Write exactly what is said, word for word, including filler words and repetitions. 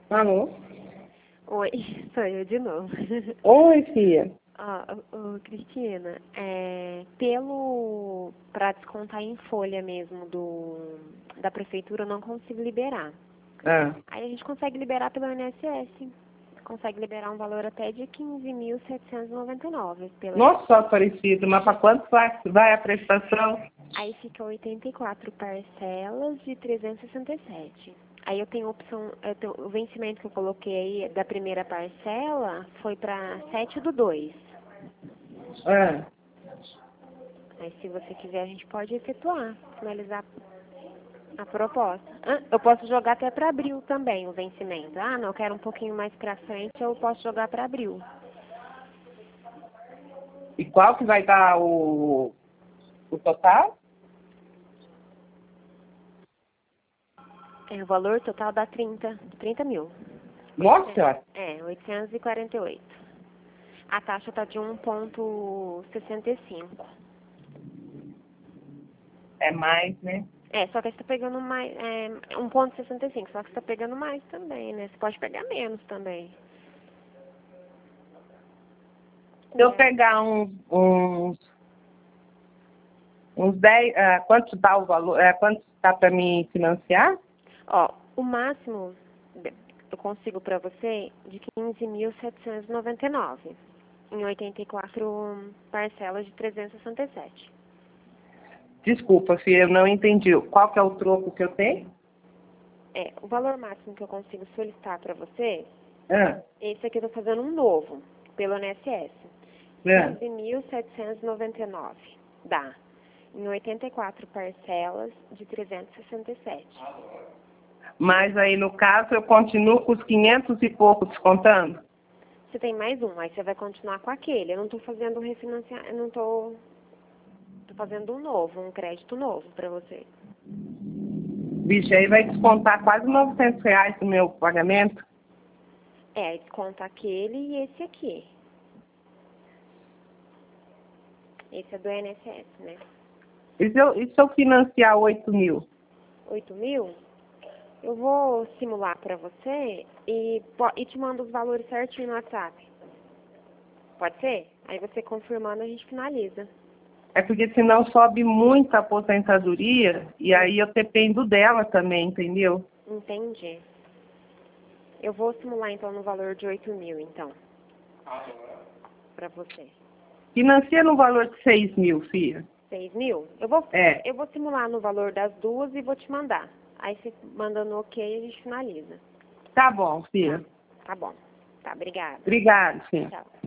Alô? Oi, sou eu de novo. Oi, filha. Ó, ô, Cristina, é, pelo para descontar em folha mesmo do da prefeitura, eu não consigo liberar. Ah. Aí a gente consegue liberar pelo I N S S. Consegue liberar um valor até de quinze mil setecentos e noventa e nove. Pelo... Nossa, Aparecido, mas para quanto vai, vai a prestação? Aí fica oitenta e quatro parcelas de trezentos e sessenta e sete. Aí eu tenho opção, eu tenho, o vencimento que eu coloquei aí da primeira parcela foi para sete do dois. Ah. Aí se você quiser a gente pode efetuar, finalizar a proposta. Ah, eu posso jogar até para abril também o vencimento. Ah, não, eu quero um pouquinho mais para frente, eu posso jogar para abril. E qual que vai dar o, o total? É, o valor total dá trinta, trinta mil. Nossa senhora. É, oitocentos e quarenta e oito. A taxa está de um vírgula sessenta e cinco. É mais, né? É, só que você está pegando mais, é, um vírgula sessenta e cinco, só que você está pegando mais também, né? Você pode pegar menos também. Se eu É. pegar uns, uns, uns dez, ah, quanto dá o valor, ah, quanto dá para me financiar? Ó, o máximo eu consigo para você de quinze mil setecentos e noventa e nove, em oitenta e quatro parcelas de trezentos e sessenta e sete. Desculpa, filha, eu não entendi. Qual que é o troco que eu tenho? É, o valor máximo que eu consigo solicitar para você, Ah, esse aqui eu tô fazendo um novo, pelo I N S S. ah. quinze mil setecentos e noventa e nove. Dá. Em oitenta e quatro parcelas de trezentos e sessenta e sete. Mas aí, no caso, eu continuo com os quinhentos e pouco descontando? Você tem mais um, aí você vai continuar com aquele. Eu não tô fazendo um refinanciar, eu não tô, tô fazendo um novo, um crédito novo para você. Bicho, aí vai descontar quase novecentos reais do meu pagamento? É, aí desconta aquele e esse aqui. Esse é do I N S S, né? E se eu, e se eu financiar oito mil? oito mil? Eu vou simular para você e, po- e te mando os valores certinho no WhatsApp. Pode ser? Aí você confirmando a gente finaliza. É porque senão sobe muito a aposentadoria e Hum, aí eu dependo dela também, entendeu? entendi. Eu vou simular então no valor de oito mil, então, para você. Financia no valor de seis mil, filha. seis mil? Eu vou, É, eu vou simular no valor das duas e vou te mandar. Aí você mandando ok, a gente finaliza. tá bom, filha. Tá bom. Tá, obrigada. Obrigada, filha. Tchau.